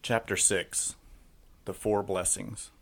Chapter 6. The Four Blessings.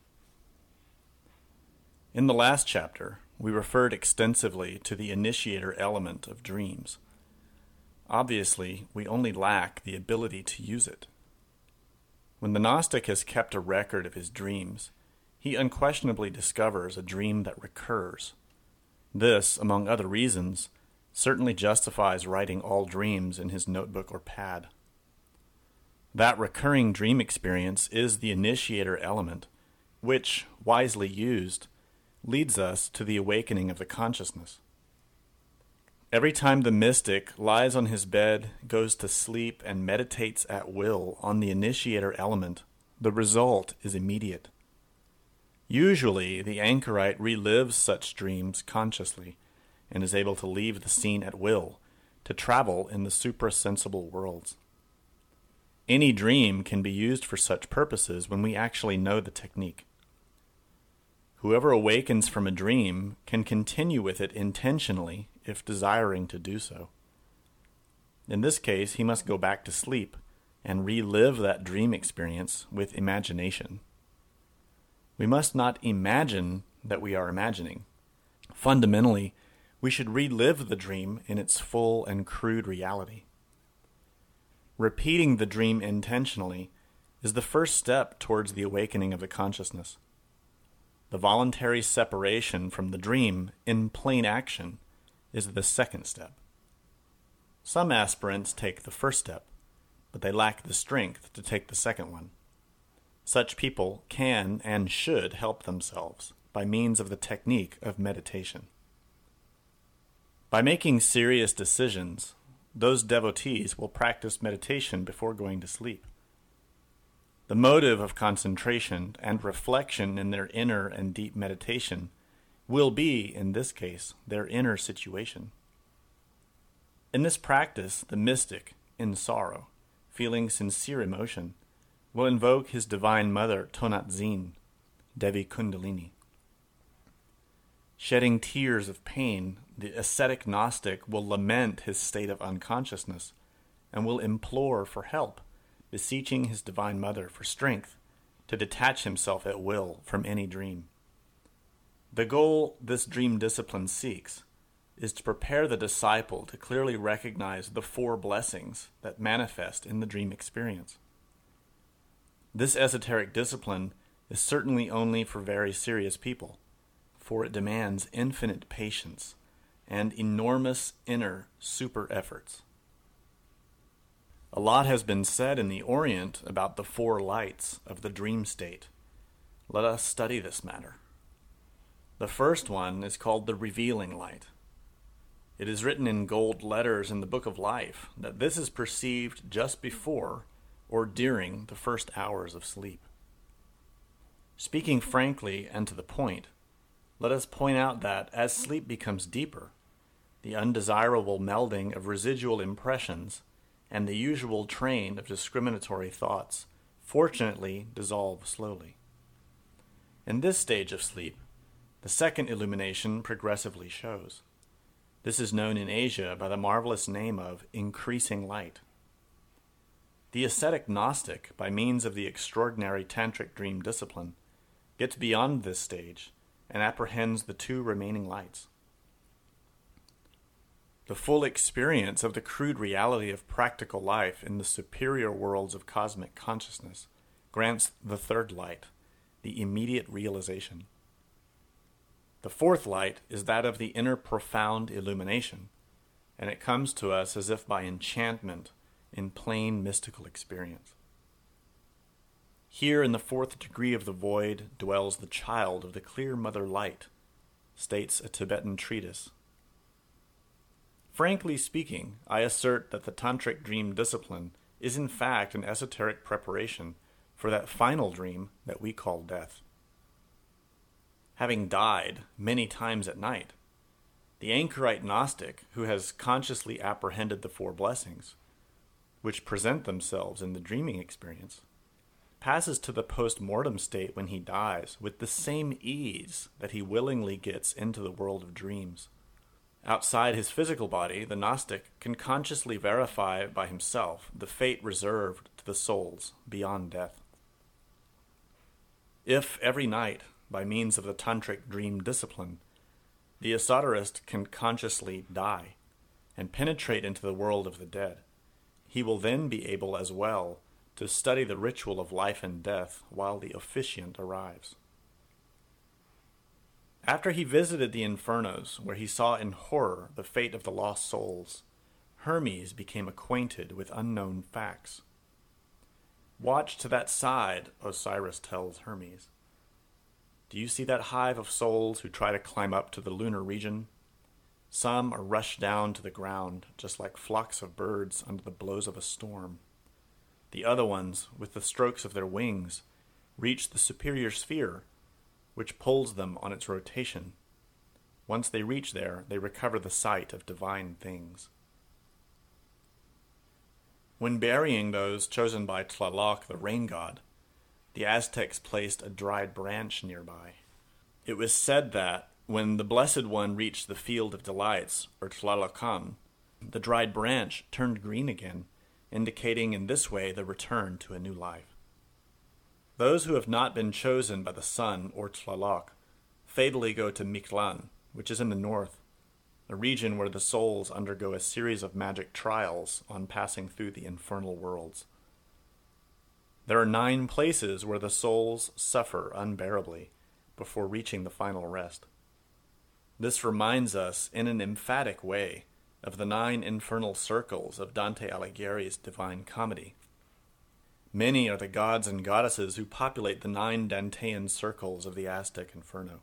In the last chapter, we referred extensively to the initiator element of dreams. Obviously, we only lack the ability to use it. When the Gnostic has kept a record of his dreams, he unquestionably discovers a dream that recurs. This, among other reasons, certainly justifies writing all dreams in his notebook or pad. That recurring dream experience is the initiator element, which, wisely used, leads us to the awakening of the consciousness. Every time the mystic lies on his bed, goes to sleep, and meditates at will on the initiator element, the result is immediate. Usually, the anchorite relives such dreams consciously and is able to leave the scene at will, to travel in the suprasensible worlds. Any dream can be used for such purposes when we actually know the technique. Whoever awakens from a dream can continue with it intentionally if desiring to do so. In this case, he must go back to sleep and relive that dream experience with imagination. We must not imagine that we are imagining. Fundamentally, we should relive the dream in its full and crude reality. Repeating the dream intentionally is the first step towards the awakening of the consciousness. The voluntary separation from the dream in plain action is the second step. Some aspirants take the first step, but they lack the strength to take the second one. Such people can and should help themselves by means of the technique of meditation. By making serious decisions, those devotees will practice meditation before going to sleep. The motive of concentration and reflection in their inner and deep meditation will be, in this case, their inner situation. In this practice, the mystic, in sorrow, feeling sincere emotion, will invoke his divine mother, Tonat Zin, Devi Kundalini. Shedding tears of pain, the ascetic Gnostic will lament his state of unconsciousness and will implore for help, beseeching his divine mother for strength to detach himself at will from any dream. The goal this dream discipline seeks is to prepare the disciple to clearly recognize the four blessings that manifest in the dream experience. This esoteric discipline is certainly only for very serious people, for it demands infinite patience and enormous inner super efforts. A lot has been said in the Orient about the four lights of the dream state. Let us study this matter. The first one is called the revealing light. It is written in gold letters in the Book of Life that this is perceived just before or during the first hours of sleep. Speaking frankly and to the point, let us point out that as sleep becomes deeper, the undesirable melding of residual impressions and the usual train of discriminatory thoughts fortunately dissolve slowly. In this stage of sleep, the second illumination progressively shows. This is known in Asia by the marvelous name of increasing light. The ascetic Gnostic, by means of the extraordinary tantric dream discipline, gets beyond this stage and apprehends the two remaining lights. The full experience of the crude reality of practical life in the superior worlds of cosmic consciousness grants the third light, the immediate realization. The fourth light is that of the inner profound illumination, and it comes to us as if by enchantment in plain mystical experience. Here in the fourth degree of the void dwells the child of the clear mother light, states a Tibetan treatise. Frankly speaking, I assert that the tantric dream discipline is in fact an esoteric preparation for that final dream that we call death. Having died many times at night, the anchorite Gnostic, who has consciously apprehended the four blessings, which present themselves in the dreaming experience, passes to the post-mortem state when he dies with the same ease that he willingly gets into the world of dreams. Outside his physical body, the Gnostic can consciously verify by himself the fate reserved to the souls beyond death. If every night, by means of the tantric dream discipline, the esoterist can consciously die and penetrate into the world of the dead, he will then be able as well to study the ritual of life and death while the officiant arrives. After he visited the infernos, where he saw in horror the fate of the lost souls, Hermes became acquainted with unknown facts. "Watch to that side," Osiris tells Hermes. "Do you see that hive of souls who try to climb up to the lunar region? Some are rushed down to the ground, just like flocks of birds under the blows of a storm. The other ones, with the strokes of their wings, reach the superior sphere, which pulls them on its rotation. Once they reach there, they recover the sight of divine things." When burying those chosen by Tlaloc, the rain god, the Aztecs placed a dried branch nearby. It was said that, when the Blessed One reached the Field of Delights, or Tlalocan, the dried branch turned green again, indicating in this way the return to a new life. Those who have not been chosen by the sun or Tlaloc fatally go to Mictlan, which is in the north, a region where the souls undergo a series of magic trials on passing through the infernal worlds. There are 9 places where the souls suffer unbearably before reaching the final rest. This reminds us in an emphatic way of the 9 infernal circles of Dante Alighieri's Divine Comedy. Many are the gods and goddesses who populate the 9 Dantean circles of the Aztec Inferno.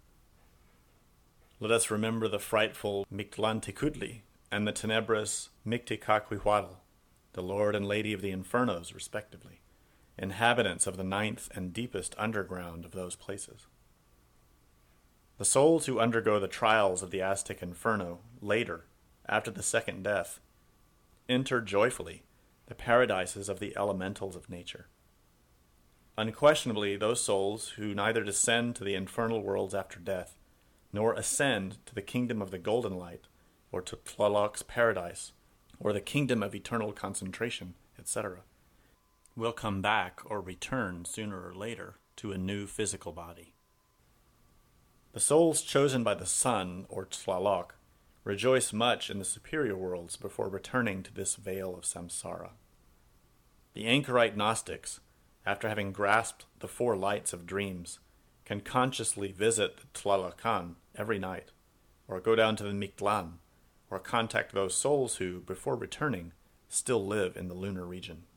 Let us remember the frightful Mictlantecutli and the tenebrous Mictecacuihuatl, the Lord and Lady of the Infernos, respectively, inhabitants of the 9th and deepest underground of those places. The souls who undergo the trials of the Aztec Inferno later, after the second death, enter joyfully the paradises of the elementals of nature. Unquestionably, those souls who neither descend to the infernal worlds after death, nor ascend to the kingdom of the golden light, or to Tlaloc's paradise, or the kingdom of eternal concentration, etc., will come back or return sooner or later to a new physical body. The souls chosen by the sun, or Tlaloc, rejoice much in the superior worlds before returning to this vale of samsara. The anchorite Gnostics, after having grasped the 4 lights of dreams, can consciously visit the Tlalocan every night, or go down to the Mictlan, or contact those souls who, before returning, still live in the lunar region.